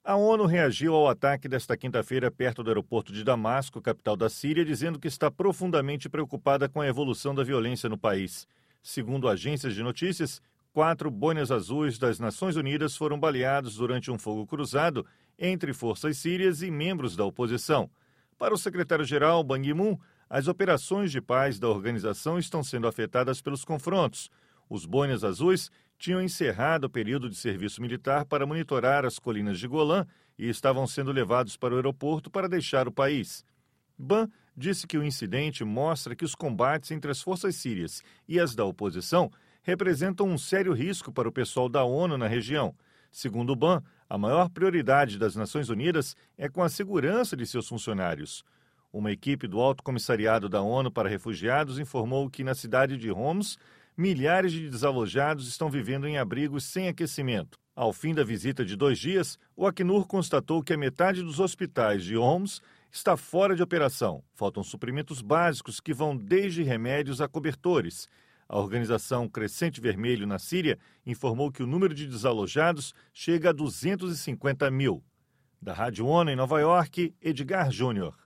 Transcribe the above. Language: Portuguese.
A ONU reagiu ao ataque desta quinta-feira perto do aeroporto de Damasco, capital da Síria, dizendo que está profundamente preocupada com a evolução da violência no país. Segundo agências de notícias, 4 boinas azuis das Nações Unidas foram baleados durante um fogo cruzado entre forças sírias e membros da oposição. Para o secretário-geral Ban Ki-moon, as operações de paz da organização estão sendo afetadas pelos confrontos. Os boinas azuis tinham encerrado o período de serviço militar para monitorar as colinas de Golã e estavam sendo levados para o aeroporto para deixar o país. Ban disse que o incidente mostra que os combates entre as forças sírias e as da oposição representam um sério risco para o pessoal da ONU na região. Segundo Ban, a maior prioridade das Nações Unidas é com a segurança de seus funcionários. Uma equipe do Alto Comissariado da ONU para Refugiados informou que na cidade de Homs, milhares de desalojados estão vivendo em abrigos sem aquecimento. Ao fim da visita de 2 dias, o Acnur constatou que a metade dos hospitais de Homs está fora de operação. Faltam suprimentos básicos que vão desde remédios a cobertores. A organização Crescente Vermelho na Síria informou que o número de desalojados chega a 250 mil. Da Rádio ONU em Nova York, Edgar Júnior.